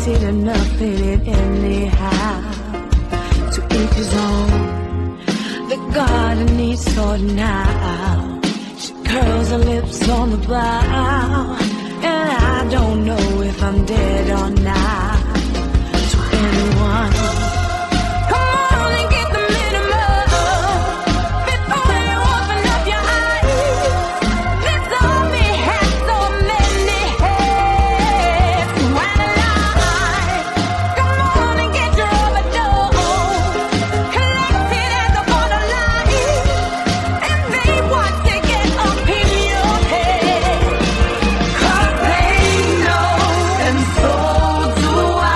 see enough in it anyhow. To each his own. The garden needs sorting out. She curls her lips on the bough, and I don't know if I'm dead or not. To anyone, come on and get the minimum before you open up your eyes. This army has so many heads to analyze. Come on and get your overdose, collected at the borderline, and they want to get up in your head. 'Cause they know, and so do I.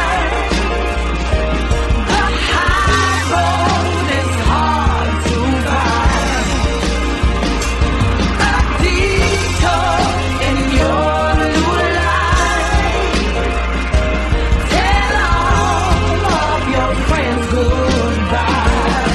The high road is hard to find. A detour in your new life. Tell all of your friends goodbye.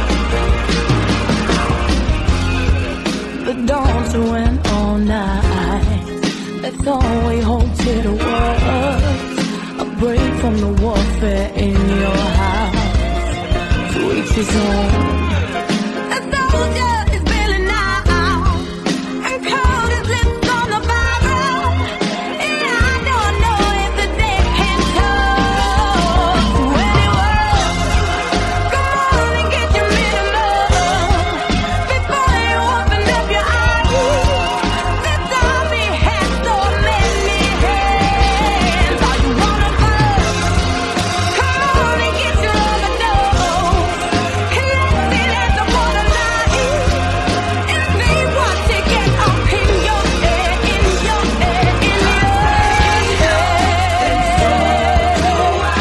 The dawn's went all night. That's all we hope it was. A break from the warfare in your house. To each his own. A soldier is bailing out and cold his lips on the Bible. And I don't know if the day can talk to anyone. Come on and get your minimum before you open up your eyes. This army has so many hands. Are you one of us? Come on and get your overdose, collected at the borderline, and they want to get up in your head, in your head, in your head. So do I.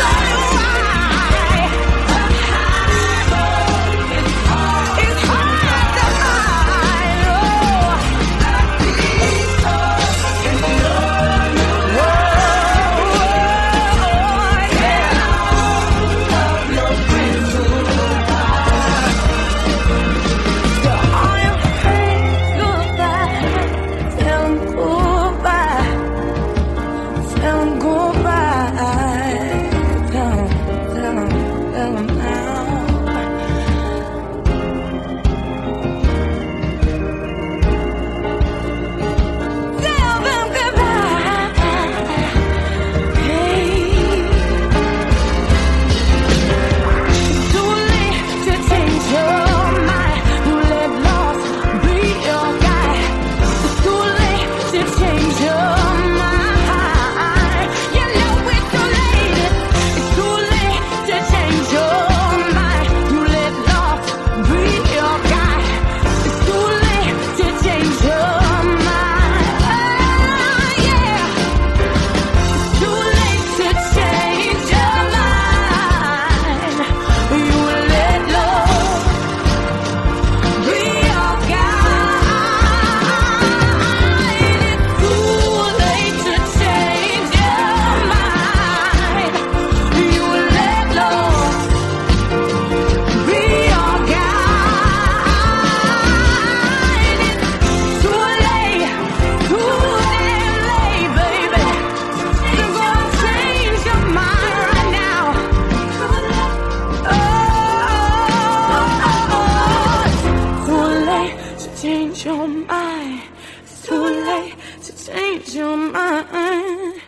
It's hard to find. Change your mind. It's too late to change your mind.